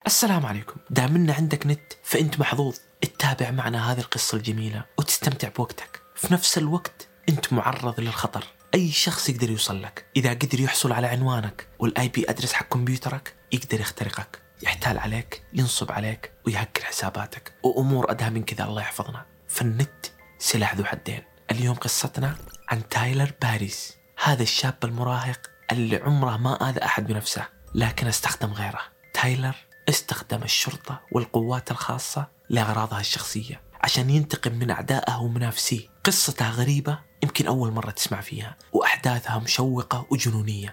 السلام عليكم. دامنا عندك نت فأنت محظوظ تتابع معنا هذه القصة الجميلة وتستمتع بوقتك. في نفس الوقت أنت معرض للخطر، أي شخص يقدر يوصل لك. إذا قدر يحصل على عنوانك والآي بي أدرس حق كمبيوترك يقدر يخترقك، يحتال عليك، ينصب عليك ويهكر حساباتك وأمور أدهى من كذا. الله يحفظنا. فالنت سلاح ذو حدين. اليوم قصتنا عن تايلر باريس، هذا الشاب المراهق اللي عمره ما آذى أحد بنفسه لكن استخدم غيره. تايلر استخدم الشرطة والقوات الخاصة لأغراضها الشخصية عشان ينتقم من أعدائه ومنافسيه. قصتها غريبة، يمكن أول مرة تسمع فيها، وأحداثها مشوقة وجنونية.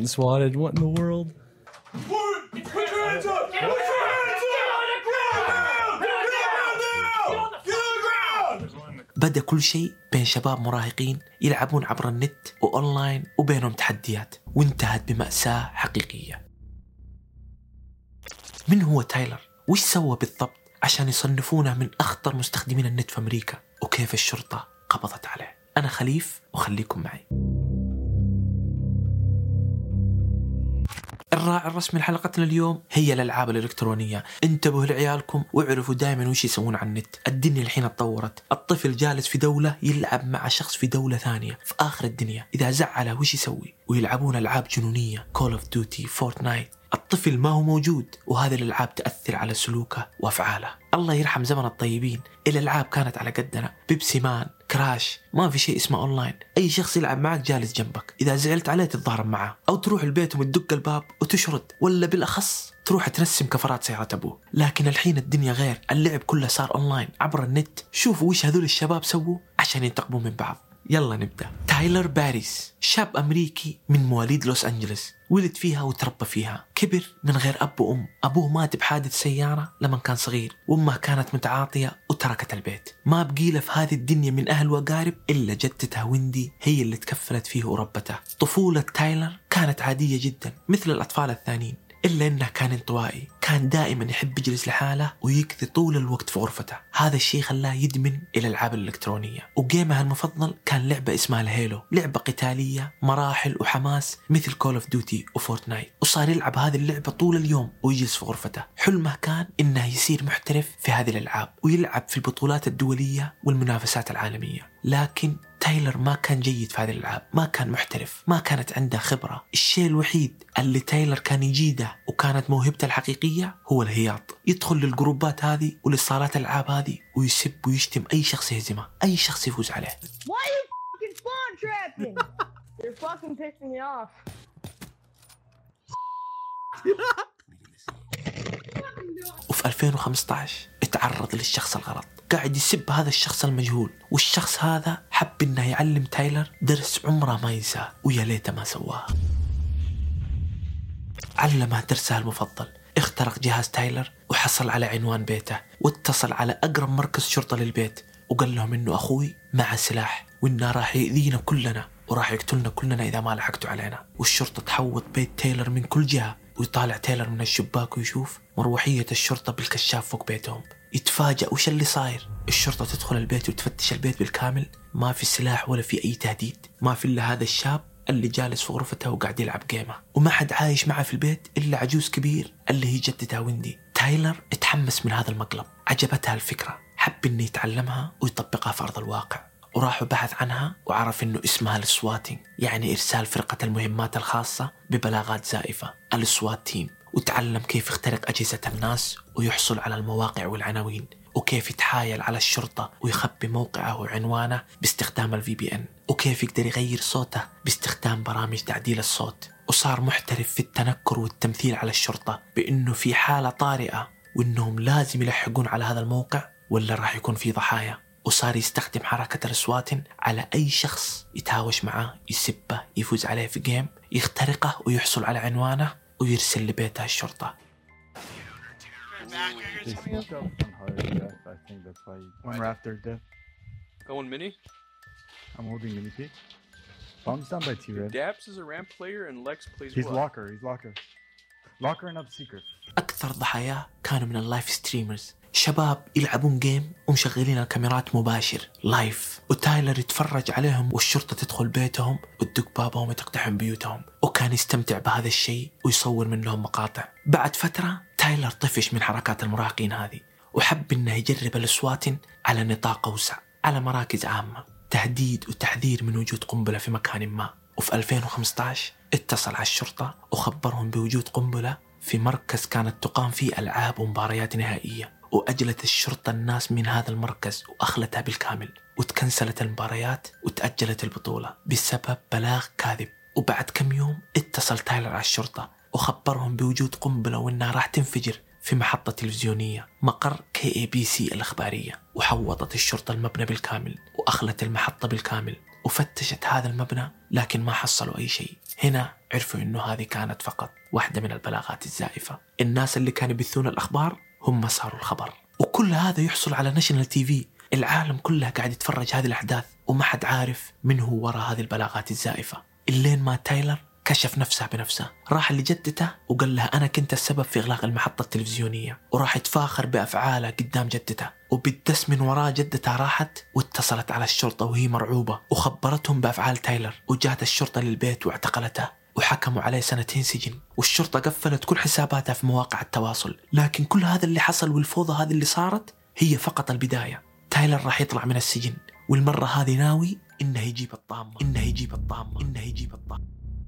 بدأ كل شيء بين شباب مراهقين يلعبون عبر النت وأونلاين وبينهم تحديات، وانتهت بمأساة حقيقية. من هو تايلر؟ وش سوى بالضبط عشان يصنفونه من أخطر مستخدمين النت في أمريكا؟ وكيف الشرطة قبضت عليه؟ أنا خليف وخليكم معي. الراعي الرسمي لحلقتنا اليوم هي الألعاب الإلكترونية. انتبهوا لعيالكم واعرفوا دائما وش يسوون على النت. الدنيا الحين اتطورت، الطفل جالس في دولة يلعب مع شخص في دولة ثانية في آخر الدنيا. إذا زعله وش يسوي؟ ويلعبون ألعاب جنونية، كول اوف ديوتي، فورتنايت. الطفل ما هو موجود وهذه الألعاب تأثر على سلوكه وأفعاله. الله يرحم زمن الطيبين، الألعاب كانت على قدنا، بيبسي مان، كراش، ما في شيء اسمه أونلاين. أي شخص يلعب معك جالس جنبك، إذا زعلت عليه تتضارب معه أو تروح البيت وتدق الباب وتشرد، ولا بالأخص تروح ترسم كفرات سيارة أبوه. لكن الحين الدنيا غير، اللعب كله صار أونلاين عبر النت. شوفوا وش هذول الشباب سووا عشان ينتقموا من بعض. يلا نبدأ. تايلر باريس شاب أمريكي من مواليد لوس أنجلس، ولد فيها وتربى فيها. كبر من غير أب وأم، أبوه مات بحادث سيارة لما كان صغير، وأمه كانت متعاطية وتركت البيت. ما بقيله في هذه الدنيا من أهل وقارب إلا جدتها ويندي، هي اللي تكفلت فيه وربته. طفولة تايلر كانت عادية جدا مثل الأطفال الثانيين، إلا أنه كان انطوائي، كان دائما يحب يجلس لحاله ويقضي طول الوقت في غرفته. هذا الشيء خلاه يدمن الألعاب الإلكترونية، وجيمها المفضل كان لعبة اسمها الهيلو، لعبة قتالية مراحل وحماس مثل كول اوف ديوتي وفورتنايت. وصار يلعب هذه اللعبة طول اليوم ويجلس في غرفته. حلمه كان إنه يصير محترف في هذه الألعاب ويلعب في البطولات الدولية والمنافسات العالمية. لكن تايلر ما كان جيد في هذه الألعاب، ما كان محترف، ما كانت عنده خبرة. الشيء الوحيد اللي تايلر كان يجيده وكانت موهبته الحقيقية هو الهياط. يدخل للجروبات هذه وللصالات الألعاب هذه ويسب ويشتم أي شخص يهزمه، أي شخص يفوز عليه. وفي 2015 اتعرض للشخص الغلط، قاعد يسب هذا الشخص المجهول، والشخص هذا حب انه يعلم تايلر درس عمره ما ينساه، ويا ليته ما سواه. علمه درسه المفضل، اخترق جهاز تايلر وحصل على عنوان بيته، واتصل على أقرب مركز شرطة للبيت وقال لهم إنه أخوي مع سلاح وإنه راح يؤذينا كلنا وراح يقتلنا كلنا إذا ما لحقتوا علينا. والشرطة تحوط بيت تايلر من كل جهة، ويطالع تايلر من الشباك ويشوف مروحية الشرطة بالكشاف فوق بيتهم. يتفاجأ وش اللي صاير. الشرطة تدخل البيت وتفتش البيت بالكامل، ما في سلاح ولا في أي تهديد، ما في إلا هذا الشاب اللي جالس في غرفته وقاعد يلعب جيمه، وما حد عايش معه في البيت إلا عجوز كبير اللي هي جدتها ويندي. تايلر اتحمس من هذا المقلب، عجبتها الفكرة، حب إنه يتعلمها ويطبقها في أرض الواقع، وراح بحث عنها وعرف إنه اسمها السواتينج، يعني إرسال فرقة المهمات الخاصة ببلاغات زائفة، السوات تيم. وتعلم كيف يخترق أجهزة الناس ويحصل على المواقع والعناوين، وكيف يتحايل على الشرطة ويخبي موقعه وعنوانه باستخدام الVPN، وكيف يقدر يغير صوته باستخدام برامج تعديل الصوت. وصار محترف في التنكر والتمثيل على الشرطة بأنه في حالة طارئة وأنهم لازم يلحقون على هذا الموقع ولا راح يكون في ضحايا. وصار يستخدم حركة السواتين على أي شخص يتهاوش معه، يسبه، يفوز عليه في جيم، يخترقه ويحصل على عنوانه ويرسل لبيته الشرطة. One Raptor death. Going mini? I'm holding mini P. Bombs down by T-Red. Daps is a ramp player and Lex plays He's what? locker. He's locker. Locker and up secret. أكثر ضحاياه كانوا من اللايف ستريمرز، شباب يلعبون جيم ومشغلين الكاميرات مباشر لايف، وتايلر يتفرج عليهم والشرطة تدخل بيتهم وتدق بابهم وتقتحم بيوتهم، وكان يستمتع بهذا الشيء ويصور منهم مقاطع. بعد فترة تايلر طفش من حركات المراهقين هذه وحب إنه يجرب الأصوات على نطاق أوسع، على مراكز عامة، تهديد وتحذير من وجود قنبلة في مكان ما. وفي 2015 اتصل على الشرطة وخبرهم بوجود قنبلة في مركز كانت تقام فيه ألعاب ومباريات نهائية، وأجلت الشرطة الناس من هذا المركز وأخلتها بالكامل، وتكنسلت المباريات وتأجلت البطولة بسبب بلاغ كاذب. وبعد كم يوم اتصل تايلر على الشرطة وخبرهم بوجود قنبلة وإنها راح تنفجر في محطة تلفزيونية مقر KABC الإخبارية. وحوطت الشرطة المبنى بالكامل وأخلت المحطة بالكامل وفتشت هذا المبنى، لكن ما حصلوا أي شيء. هنا عرفوا إنه هذه كانت فقط واحدة من البلاغات الزائفة. الناس اللي كانوا يبثون الأخبار هم صاروا الخبر، وكل هذا يحصل على ناشونال TV. العالم كله قاعد يتفرج هذه الأحداث وما حد عارف من هو وراء هذه البلاغات الزائفة. اللين ما تايلر كشف نفسه بنفسه، راح لجدته وقال لها أنا كنت السبب في إغلاق المحطة التلفزيونية، وراح يتفاخر بأفعاله قدام جدته. وبالدس من وراء جدته راحت واتصلت على الشرطة وهي مرعوبة وخبرتهم بأفعال تايلر، وجات الشرطة للبيت واعتقلته وحكموا عليه 2 سجن. والشرطة قفلت كل حساباتها في مواقع التواصل. لكن كل هذا اللي حصل والفوضى هذه اللي صارت هي فقط البداية. تايلر راح يطلع من السجن، والمرة هذه ناوي إنه يجيب الطامة.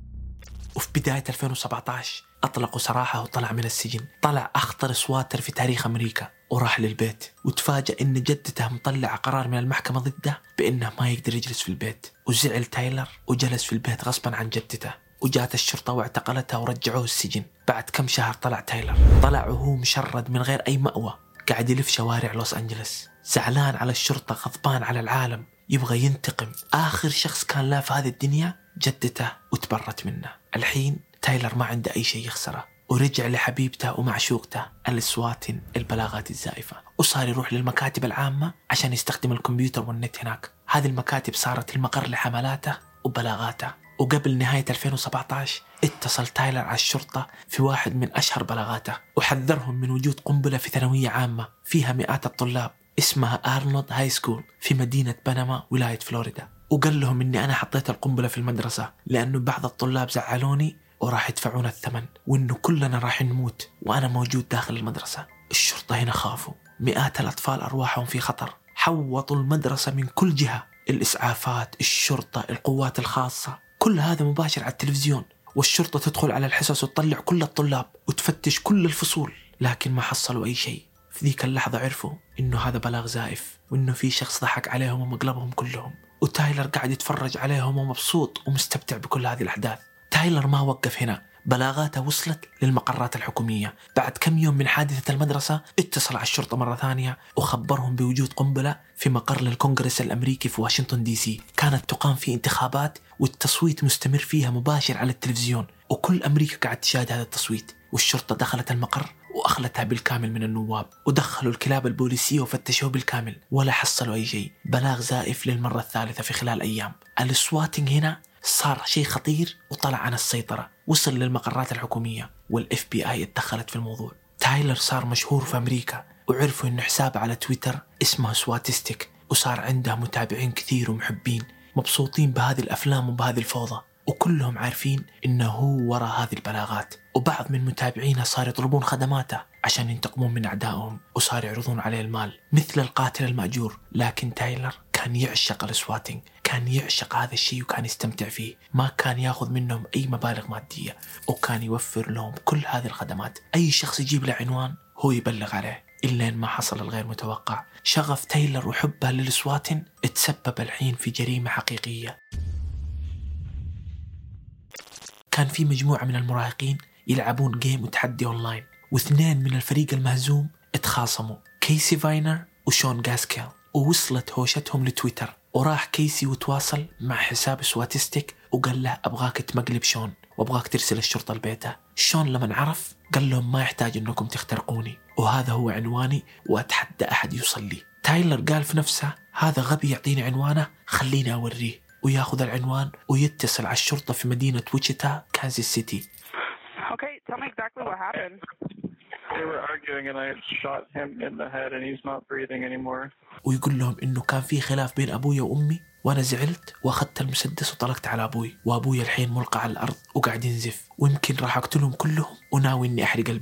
وفي بداية 2017 أطلقوا سراحه وطلع من السجن. طلع أخطر سواتر في تاريخ أمريكا وراح للبيت، وتفاجأ إن جدته مطلع قرار من المحكمة ضده بإنه ما يقدر يجلس في البيت. وزعل تايلر وجلس في البيت غصبا عن جدته، وجات الشرطة واعتقلته ورجعوه السجن. بعد كم شهر طلع تايلر، طلع وهو مشرد من غير أي مأوى، قاعد يلف شوارع لوس أنجلس، زعلان على الشرطة، غضبان على العالم، يبغى ينتقم. آخر شخص كان لا في هذه الدنيا جدته وتبرت منه. الحين تايلر ما عنده أي شيء يخسره، ورجع لحبيبته ومعشوقته السواتن، البلاغات الزائفة، وصار يروح للمكاتب العامة عشان يستخدم الكمبيوتر والنت هناك. هذه المكاتب صارت المقر لحملاته وبلاغاته. وقبل نهاية 2017 اتصل تايلر على الشرطة في واحد من أشهر بلاغاته وحذرهم من وجود قنبلة في ثانوية عامة فيها مئات الطلاب اسمها أرنولد هاي سكول في مدينة بنما ولاية فلوريدا. وقال لهم إني أنا حطيت القنبلة في المدرسة لأنه بعض الطلاب زعلوني وراح يدفعون الثمن، وإنه كلنا راح نموت وأنا موجود داخل المدرسة. الشرطة هنا خافوا، مئات الأطفال أرواحهم في خطر. حوطوا المدرسة من كل جهة، الإسعافات، الشرطة، القوات الخاصة، كل هذا مباشر على التلفزيون. والشرطة تدخل على الحصص وتطلع كل الطلاب وتفتش كل الفصول، لكن ما حصلوا أي شيء. في ذيك اللحظة عرفوا إنه هذا بلاغ زائف، وإنه في شخص ضحك عليهم ومقلبهم كلهم. وتايلر قاعد يتفرج عليهم ومبسوط ومستمتع بكل هذه الأحداث. تايلر ما وقف هنا، بلاغاته وصلت للمقرات الحكومية. بعد كم يوم من حادثة المدرسة اتصل على الشرطة مرة ثانية وخبرهم بوجود قنبلة في مقر للكونغرس الأمريكي في واشنطن DC. كانت تقام فيه انتخابات والتصويت مستمر فيها مباشر على التلفزيون، وكل أمريكا قاعد تشاهد هذا التصويت. والشرطة دخلت المقر وأخلتها بالكامل من النواب، ودخلوا الكلاب البوليسية وفتشوه بالكامل، ولا حصلوا أي شيء. بلاغ زائف للمرة الثالثة في خلال أيام. السواتنج هنا صار شيء خطير وطلع عن السيطرة، وصل للمقرات الحكومية والFBI اتدخلت في الموضوع. تايلر صار مشهور في أمريكا، وعرفوا إنه حساب على تويتر اسمه سواتستيك، وصار عنده متابعين كثير ومحبين مبسوطين بهذه الأفلام وبهذه الفوضى، وكلهم عارفين إنه هو وراء هذه البلاغات. وبعض من متابعينه صار يطلبون خدماته عشان ينتقمون من أعدائهم، وصار يعرضون عليه المال مثل القاتل المأجور. لكن تايلر كان يعشق السواتنج، كان يعشق هذا الشيء وكان يستمتع فيه. ما كان ياخذ منهم أي مبالغ مادية، وكان يوفر لهم كل هذه الخدمات. أي شخص يجيب له عنوان هو يبلغ عليه. إلا ما حصل الغير متوقع، شغف تايلر وحبه للسواتن تسبب الحين في جريمة حقيقية. كان في مجموعة من المراهقين يلعبون جيم وتحدي أونلاين، واثنين من الفريق المهزوم اتخاصموا، كيسي فاينر وشون غاسكيل. ووصلت هوشتهم لتويتر، وراح كيسي وتواصل مع حساب سواتستيك وقال له أبغاك تمقلب شون وأبغاك ترسل الشرطة لبيته. شون لما عرف قال لهم ما يحتاج أنكم تخترقوني، وهذا هو عنواني وأتحدى أحد يوصل لي. تايلر قال في نفسه هذا غبي يعطيني عنوانه، خليني أوريه. وياخذ العنوان ويتصل على الشرطة في مدينة ويتشيتا كانزاس سيتي. Okay, tell me exactly what happened. They were arguing and I shot him in the head and he's not breathing anymore. ويقول لهم إنه كان في خلاف بين أبوي وأمي، وأنا زعلت وأخذت المسدس وطلقت على أبوي، وأبوي الحين ملقى على الأرض وقاعد ينزف، ويمكن راح أقتلهم كلهم وناوي إني أحرق البيت.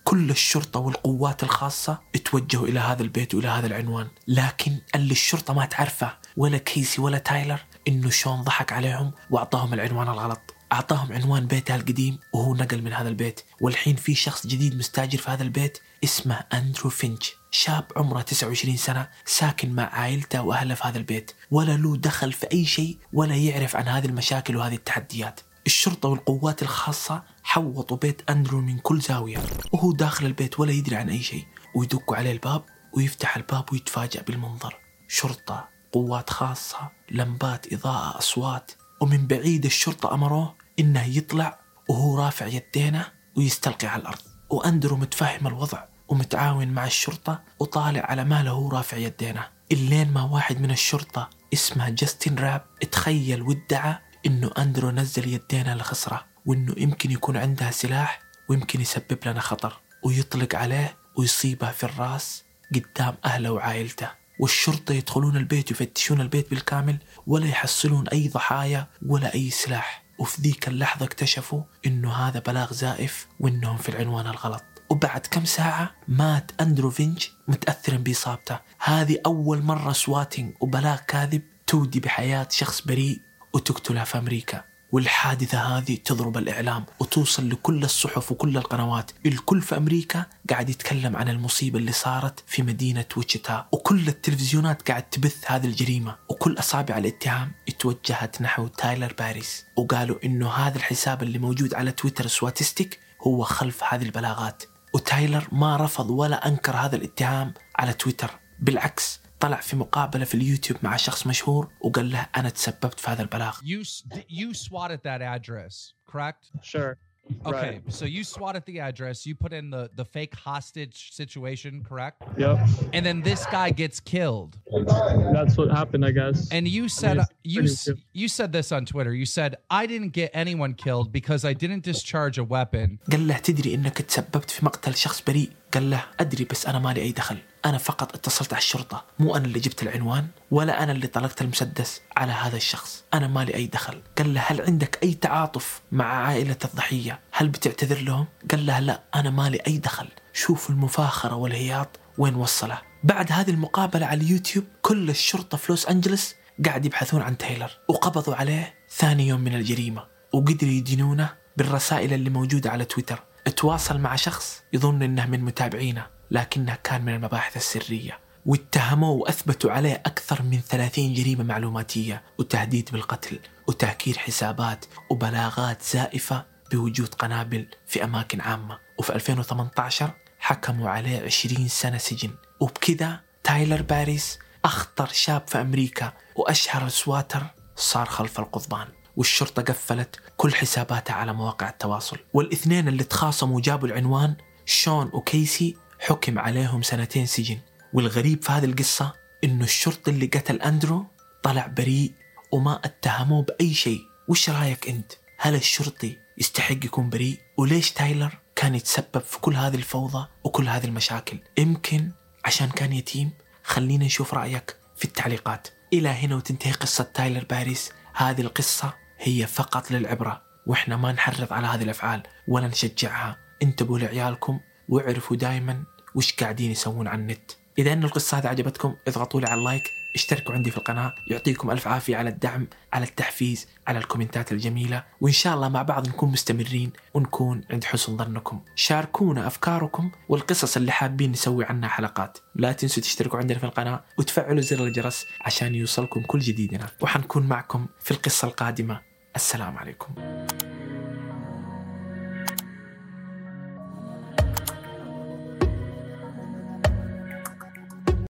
كل الشرطة والقوات الخاصة اتوجهوا إلى هذا البيت وإلى هذا العنوان، لكن اللي الشرطة ما تعرفه ولا كيسي ولا تايلر إنه شون ضحك عليهم وأعطاهم العنوان الغلط. أعطاهم عنوان بيتها القديم وهو نقل من هذا البيت، والحين في شخص جديد مستاجر في هذا البيت اسمه أندرو فينش، شاب عمره 29 سنة ساكن مع عائلته وأهله في هذا البيت، ولا له دخل في أي شيء ولا يعرف عن هذه المشاكل وهذه التحديات. الشرطة والقوات الخاصة حوطوا بيت أندرو من كل زاوية وهو داخل البيت ولا يدري عن أي شيء، ويدقوا عليه الباب ويفتح الباب ويتفاجأ بالمنظر. شرطة، قوات خاصة، لمبات إضاءة، أصوات، ومن بعيد الشرطة أمروه إنه يطلع وهو رافع يدينه ويستلقي على الأرض، وأندرو متفهم الوضع ومتعاون مع الشرطة وطالع على ماله وهو رافع يدينه، إلين ما واحد من الشرطة اسمه جاستن راب اتخيل وادعى إنه أندرو نزل يدينه لخصره وإنه يمكن يكون عندها سلاح ويمكن يسبب لنا خطر، ويطلق عليه ويصيبه في الراس قدام أهله وعائلته. والشرطة يدخلون البيت ويفتشون البيت بالكامل ولا يحصلون أي ضحايا ولا أي سلاح، وفي ذيك اللحظة اكتشفوا إنه هذا بلاغ زائف وإنهم في العنوان الغلط. وبعد كم ساعة مات أندرو فينش متأثرا بإصابته. هذه أول مرة سواتينج وبلاغ كاذب تودي بحياة شخص بريء وتقتلها في أمريكا. والحادثة هذه تضرب الإعلام وتوصل لكل الصحف وكل القنوات، الكل في أمريكا قاعد يتكلم عن المصيبة اللي صارت في مدينة ويتشيتا، وكل التلفزيونات قاعد تبث هذه الجريمة، وكل أصابع الاتهام اتوجهت نحو تايلر باريس، وقالوا إنه هذا الحساب اللي موجود على تويتر سواتستيك هو خلف هذه البلاغات. وتايلر ما رفض ولا أنكر هذا الاتهام على تويتر، بالعكس طلع في مقابلة في اليوتيوب مع شخص مشهور وقال له أنا تسببت في هذا البلاغ. You swatted that address, correct? Sure. Okay, Right. so you swatted the address, you put in the fake hostage situation, correct? Yep. And then this guy gets killed. That's what happened, I guess. And you said Yes, you said this on Twitter. You said I didn't get anyone killed because I didn't discharge a weapon. قال له تدري إنك تسببت في مقتل شخص بريء؟ قال له أدري بس أنا مالي أي دخل، أنا فقط اتصلت على الشرطة، مو أنا اللي جبت العنوان ولا أنا اللي طلقت المسدس على هذا الشخص، أنا مالي أي دخل. قال له هل عندك أي تعاطف مع عائلة الضحية؟ هل بتعتذر لهم؟ قال له لا أنا مالي أي دخل. شوف المفاخرة والهياط وين وصله. بعد هذه المقابلة على اليوتيوب كل الشرطة في لوس أنجلس قاعد يبحثون عن تايلر، وقبضوا عليه ثاني يوم من الجريمة وقدروا يدينونه بالرسائل اللي موجودة على تويتر. اتواصل مع شخص يظن إنه من متابعينه لكنه كان من المباحث السرية، واتهموه وأثبتوا عليه أكثر من 30 جريمة معلوماتية وتهديد بالقتل وتهكير حسابات وبلاغات زائفة بوجود قنابل في أماكن عامة. وفي 2018 حكموا عليه 20 سنة سجن. وبكذا تايلر باريس أخطر شاب في أمريكا وأشهر سواتر صار خلف القضبان، والشرطة قفلت كل حساباتها على مواقع التواصل. والاثنين اللي تخاصموا وجابوا العنوان شون وكيسي حكم عليهم 2 سجن. والغريب في هذه القصة إنه الشرطي اللي قتل أندرو طلع بريء وما اتهموه بأي شيء. وش رأيك أنت؟ هل الشرطي يستحق يكون بريء؟ وليش تايلر كان يتسبب في كل هذه الفوضى وكل هذه المشاكل؟ يمكن عشان كان يتيم؟ خلينا نشوف رأيك في التعليقات. إلى هنا وتنتهي قصة تايلر باريس. هذه القصة هي فقط للعبرة، وإحنا ما نحرض على هذه الأفعال ولا نشجعها. انتبهوا لعيالكم واعرفوا دائما وش قاعدين يسوون على النت. إذا أن القصة هذه عجبتكم اضغطوا لي على اللايك، اشتركوا عندي في القناة، يعطيكم ألف عافية على الدعم، على التحفيز، على الكومنتات الجميلة، وإن شاء الله مع بعض نكون مستمرين ونكون عند حسن ظنكم. شاركونا أفكاركم والقصص اللي حابين نسوي عنها حلقات. لا تنسوا تشتركوا عندنا في القناة وتفعلوا زر الجرس عشان يوصلكم كل جديدنا، وحنكون معكم في القصة القادمة. السلام عليكم.